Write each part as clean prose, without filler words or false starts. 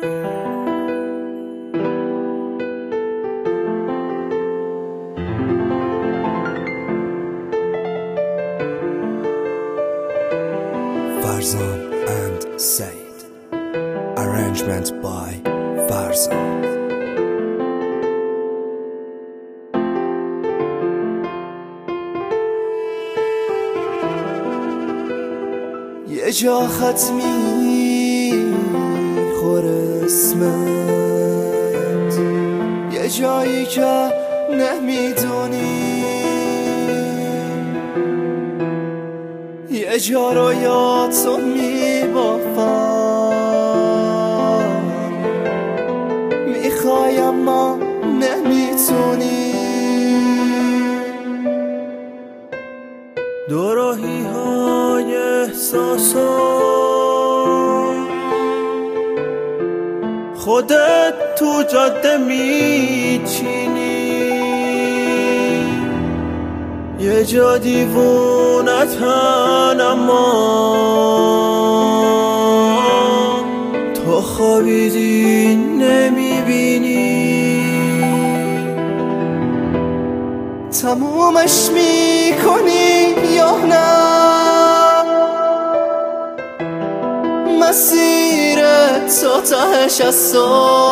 Farzan and Said. Arrangement by Farzan. یه جا خط میخوره اسمت، یه جایی که نمیدونی، یه جا رو یادتو میبافم، میخوای اما نمیتونی. دوراهی های احساسات خودت تو جاده میچینی، یه جا دیوونتن اما تو خوابیدی نمیبینی. تمومش میکنی یا نه؟ مسیر تا تهش از تو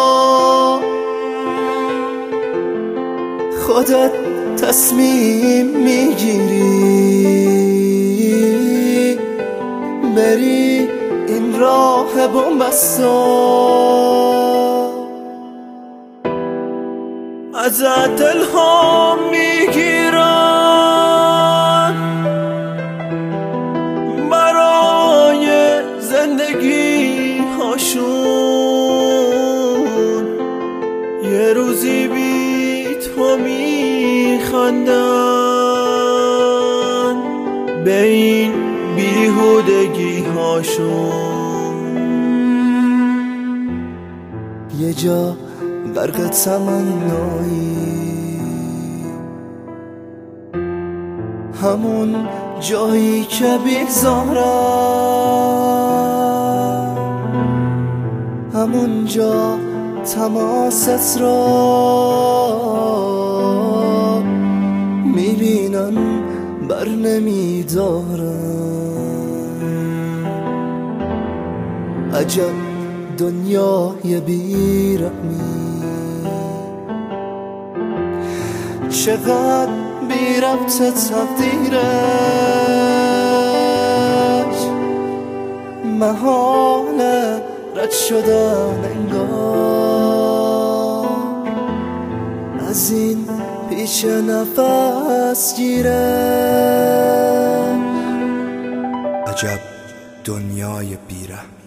خودت تصمیم میگیری، بری این راه بومبستا. ازت الهام میگیرن برای زندگی هاشون، یه روزی بی تو میخندن به این بیهودگی هاشون. یه جا غرق تمنایی، همون جایی که بیزارم، همون جا تماست را میبینن بر نمیدارم. عجب دنیای بیرحمی، چقدر بی ربط تقدیرش، محاله رد شدن انگار از این پیش نفس گیره. عجب دنیای بیرحمی.